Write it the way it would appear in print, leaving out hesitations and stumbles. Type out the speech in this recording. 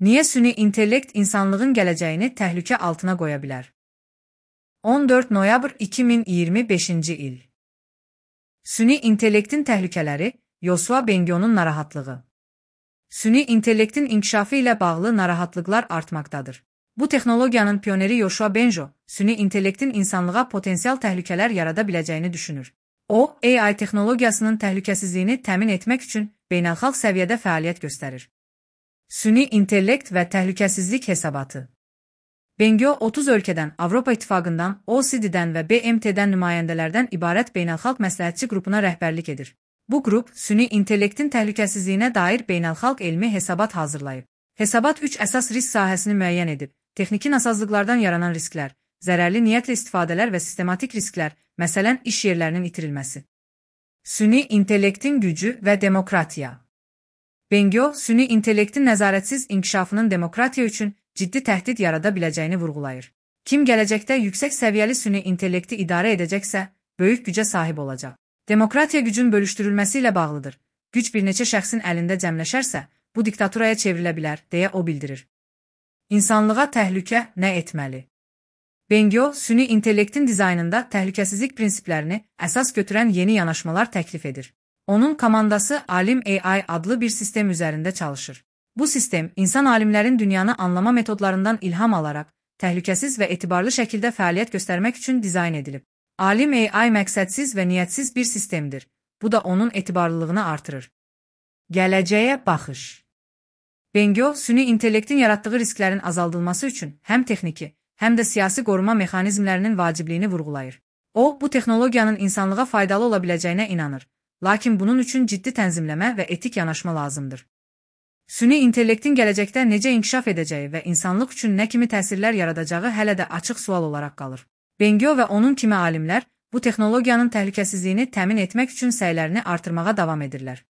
Niyə süni intellekt insanlığın gələcəyini təhlükə altına qoya bilər? 14 noyabr 2025-ci il. Süni intellektin təhlükələri, Yoshua Bengio'nun narahatlığı. Süni intellektin inkişafı ilə bağlı narahatlıqlar artmaqdadır. Bu texnologiyanın pioneri Yoshua Bengio, süni intellektin insanlığa potensial təhlükələr yarada biləcəyini düşünür. O, AI texnologiyasının təhlükəsizliyini təmin etmək üçün beynəlxalq səviyyədə fəaliyyət göstərir. Süni intellekt və təhlükəsizlik hesabatı. Bengio 30 ölkədən, Avropa İttifaqından, OECD-dən və BMT-dən nümayəndələrdən ibarət beynəlxalq məsləhətçi qrupuna rəhbərlik edir. Bu qrup, süni intellektin təhlükəsizliyinə dair beynəlxalq elmi hesabat hazırlayıb. Hesabat 3 əsas risk sahəsini müəyyən edib. Texniki nasazlıqlardan yaranan risklər, zərərli niyyətlə istifadələr və sistematik risklər, məsələn, iş yerlərinin itirilməsi. Süni intellektin gücü və demokratiya. Bengio, süni intellektin nəzarətsiz inkişafının demokratiya üçün ciddi təhdid yarada biləcəyini vurğulayır. Kim gələcəkdə yüksək səviyyəli süni intellekti idarə edəcəksə, böyük gücə sahib olacaq. Demokratiya gücün bölüşdürülməsi ilə bağlıdır. Güc bir neçə şəxsin əlində cəmləşərsə, bu diktaturaya çevrilə bilər, deyə o bildirir. İnsanlığa təhlükə nə etməli? Bengio, süni intellektin dizaynında təhlükəsizlik prinsiplərini əsas götürən yeni yanaşmalar təklif edir. Onun komandası Alim AI adlı bir sistem üzərində çalışır. Bu sistem, insan alimlərin dünyanı anlama metodlarından ilham alaraq, təhlükəsiz və etibarlı şəkildə fəaliyyət göstərmək üçün dizayn edilib. Alim AI məqsədsiz və niyyətsiz bir sistemdir. Bu da onun etibarlılığını artırır. Gələcəyə baxış. Bengio, süni intellektin yaratdığı risklərin azaldılması üçün həm texniki, həm də siyasi qoruma mexanizmlərinin vacibliyini vurğulayır. O, bu texnologiyanın insanlığa faydalı ola biləcəyinə inanır. Lakin bunun üçün ciddi tənzimləmə və etik yanaşma lazımdır. Süni intellektin gələcəkdə necə inkişaf edəcəyi və insanlıq üçün nə kimi təsirlər yaradacağı hələ də açıq sual olaraq qalır. Bengio və onun kimi alimlər bu texnologiyanın təhlükəsizliyini təmin etmək üçün səylərini artırmağa davam edirlər.